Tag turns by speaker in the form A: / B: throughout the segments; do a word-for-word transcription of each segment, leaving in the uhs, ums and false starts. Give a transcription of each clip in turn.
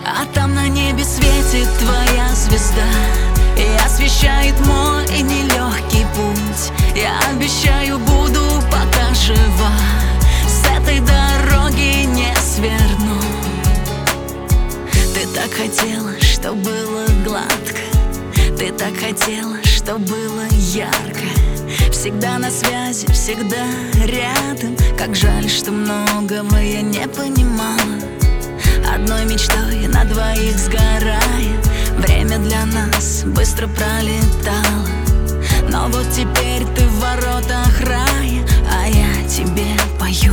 A: А там на небе светит твоя звезда и освещает мой нелегкий путь. Я обещаю, буду пока жива, с этой дороги не сверну. Ты так хотела, что было гладко, ты так хотела, что было ярко. Всегда на связи, всегда рядом. Как жаль, что многого я не понимала. Одной мечтой на двоих сгорая, время для нас быстро пролетало. Но вот теперь ты в воротах рая, а я тебе пою.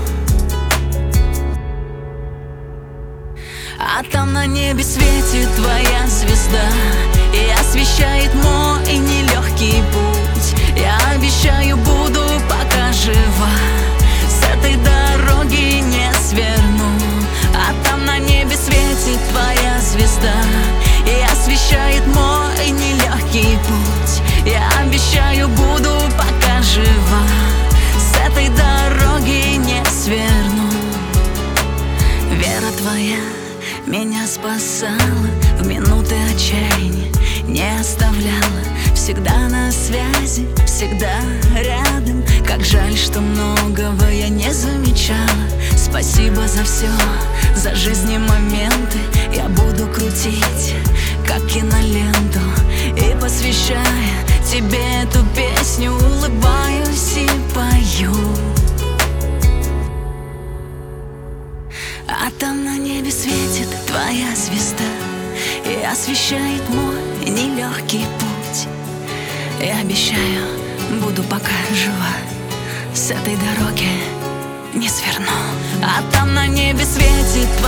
A: А там на небе светит твоя звезда и освещает мой нелегкий путь. Я обещаю, буду пока жива, с этой дороги не сверну. А там на небе светит твоя звезда и освещает мой нелегкий путь. Я обещаю, буду пока жива, с этой дороги не сверну. Вера твоя меня спасала в минуты отчаяния, не оставляла, всегда на связи, всегда рядом. Как жаль, что многого я не замечала. Спасибо за все, за жизни моменты я буду крутить, как киноленту. И посвящая тебе эту песню, улыбаюсь и пою. А там на небе светит твоя звезда и освещает мой нелегкий путь. Я обещаю, буду пока жива, с этой дороги не сверну. А там на небе светит